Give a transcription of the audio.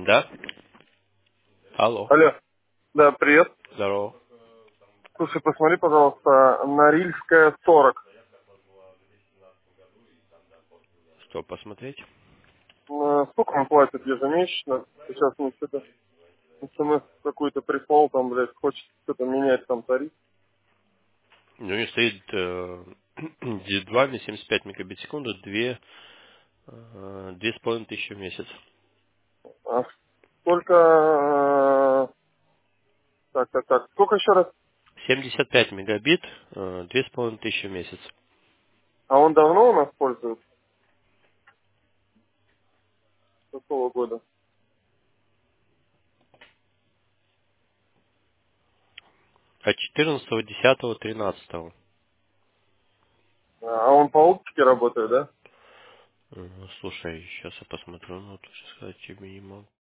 Да? Алло. Алло. Да, привет. Здорово. Слушай, посмотри, пожалуйста, Норильская 40. Что посмотреть? Сколько он платит ежемесячно? Сейчас мне что-то смс какую-то прислал, там, блядь, хочет что-то менять там тариф. У него стоит D2 на 75 мегабит в секунду, 2500 в месяц. А сколько... Так. Сколько еще раз? 75 мегабит, 2500 в месяц. А он давно у нас пользуется? С какого года? От 14, 10, 13. А он по оптике работает, да? Слушай, сейчас я посмотрю, но точно сказать тебе не могу.